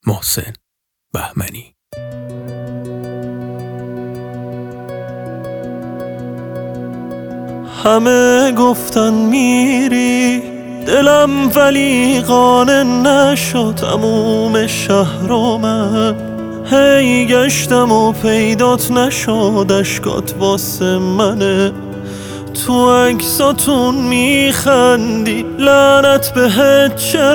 محسن بهمنی. همه گفتن میری دلم ولی قانع نشد تموم شهر و من هی گشتم و پیدات نشد اشکات واسه منه تو عکساتون میخندی لعنت بهت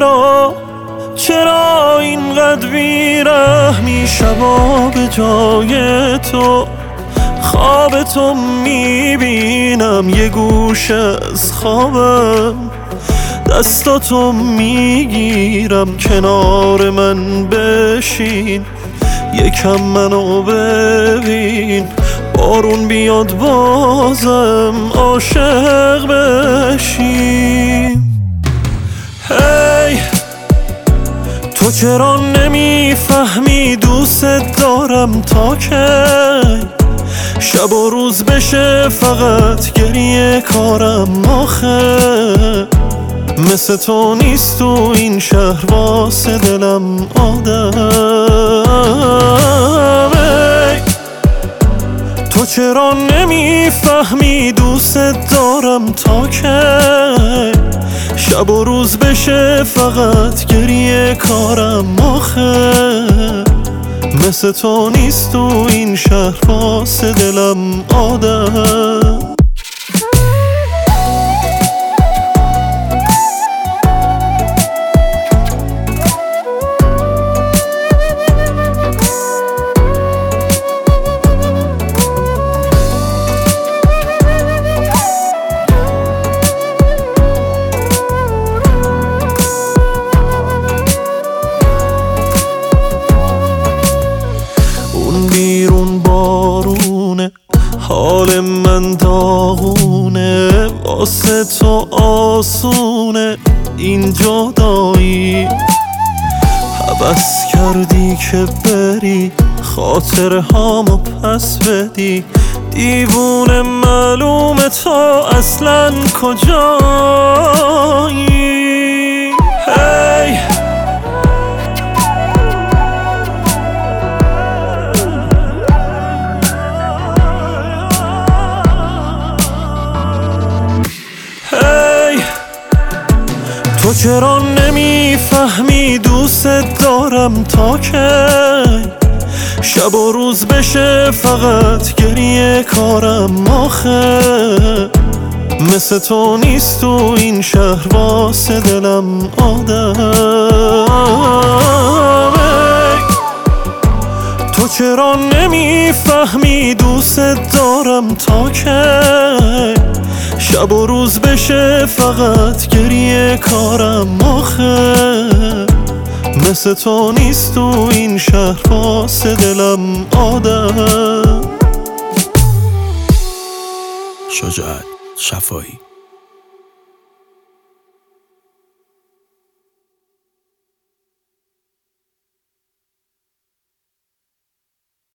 چرا اینقدر بیرحمی شبا به جای تو خوابتو میبینم یه گوشه از خوابم دستاتو میگیرم کنار من بشین یکم منو ببین بارون بیاد بازم عاشق بشیم هی تو چرا نمیفهمی دوست دارم تا کی شب و روز بشه فقط گریه کارم آخه مثل تو نیست تو این شهر واسه دلم آدم تو چرا نمیفهمی دوست دارم تا کی شب و روز بشه فقط گریه کارم آخه مثل تو نیست تو این شهر واسه دلم آدم بیرون بارونه حال من داغونه واسه تو آسونه این جدایی هوس کردی که بری خاطر هامو پس بدی دیوونه معلومه تو اصلا کجایی هی تو چرا نمیفهمی دوست دارم تا کی شب و روز بشه فقط گریه کارم آخه مثل تو نیست تو این شهر واسه دلم آدم تو چرا نمیفهمی دوست دارم تا کی شب و روز بشه فقط گریه کارم آخه مثل تو نیست تو این شهر واسه دلم آدم. شجاعت شفایی.